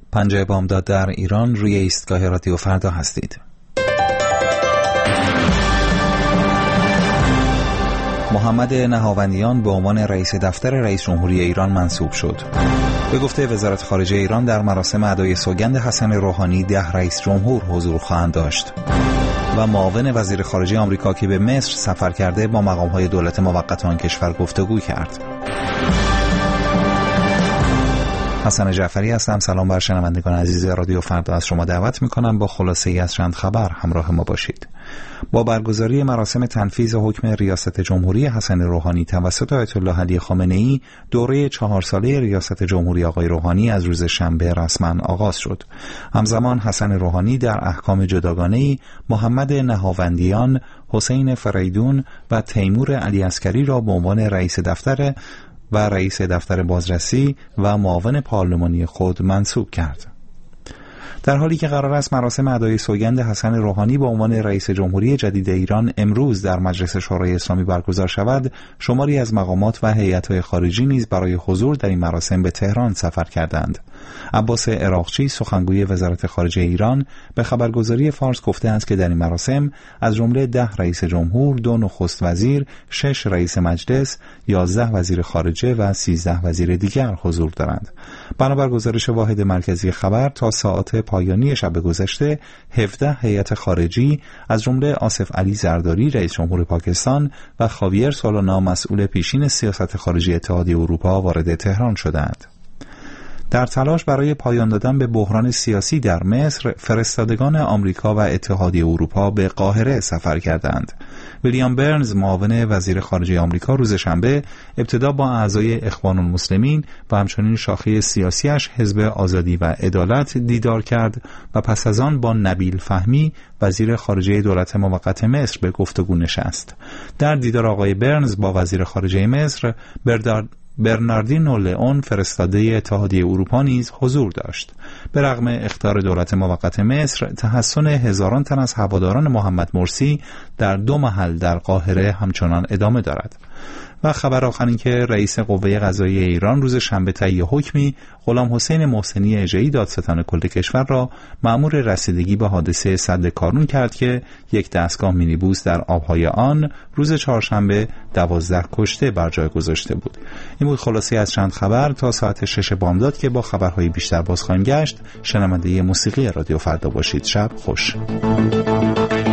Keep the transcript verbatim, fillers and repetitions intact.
پنجه بامداد در ایران، روی ایستگاه رادیو فردا هستید. محمد نهاوندیان به عنوان رئیس دفتر رئیس جمهوری ایران منصوب شد. به گفته وزارت خارجه ایران، در مراسم ادای سوگند حسن روحانی ده رئیس جمهور حضور خواهند داشت. و معاون وزیر خارجه آمریکا که به مصر سفر کرده با مقام‌های دولت موقت آن کشور گفتگو کرد. حسن جعفری هستم. سلام بر شنوندگان عزیز رادیو فردا. از شما دعوت می‌کنم با خلاصه‌ای از چند خبر همراه ما باشید. با برگزاری مراسم تنفیذ حکم ریاست جمهوری حسن روحانی توسط آیت الله علی خامنه‌ای، دوره چهار ساله ریاست جمهوری آقای روحانی از روز شنبه رسما آغاز شد. همزمان حسن روحانی در احکام جداگانه‌ای محمد نهاوندیان، حسین فریدون و تیمور علی عسکری را به عنوان رئیس دفتر و رئیس دفتر بازرسی و معاون پارلمانی خود منصوب کرد. در حالی که قرار است مراسم ادای سوگند حسن روحانی به عنوان رئیس جمهوری جدید ایران امروز در مجلس شورای اسلامی برگزار شود، شماری از مقامات و هیئت‌های خارجی نیز برای حضور در این مراسم به تهران سفر کردند. عباس عراقچی، سخنگوی وزارت خارجه ایران، به خبرگزاری فارس گفته است که در این مراسم از جمله ده رئیس جمهور، دو نخست وزیر، شش رئیس مجلس، یازده وزیر خارجه و سیزده وزیر دیگر حضور دارند. بنابر گزارش واحد مرکزی خبر، تا ساعات پایانی شب گذشته هفده هیئت خارجی از جمله آصف علی زرداری، رئیس جمهور پاکستان، و خاویر سولانا، مسئول پیشین سیاست خارجی اتحادیه اروپا، وارد تهران شدند. در تلاش برای پایان دادن به بحران سیاسی در مصر، فرستادگان آمریکا و اتحادیه اروپا به قاهره سفر کردند. ویلیام برنز، معاون وزیر خارجه آمریکا، روز شنبه ابتدا با اعضای اخوان المسلمین و همچنین شاخه سیاسیش حزب آزادی و عدالت دیدار کرد و پس از آن با نبیل فهمی، وزیر خارجه دولت موقت مصر، به گفتگو نشست. در دیدار آقای برنز با وزیر خارجه مصر، بردار برناردینو لئون، فرستاده اتحادیه اروپا، نیز حضور داشت. به رغم اخطار دولت موقت مصر، تحصن هزاران تن از هواداران محمد مرسی در دو محل در قاهره همچنان ادامه دارد. و خبر آخر این که رئیس قوه قضاییه ایران روز شنبه طی حکمی غلام حسین محسنی اژه‌ای، دادستان کل کشور، را مأمور رسیدگی به حادثه سد کارون کرد که یک دستگاه مینیبوس در آبهای آن روز چهارشنبه دوازده کشته بر جای گذاشته بود. این بود خلاصه از چند خبر. تا ساعت شش بامداد که با خبرهای بیشتر باز خواهیم گشت. شنونده موسیقی رادیو فردا باشید. شب خوش.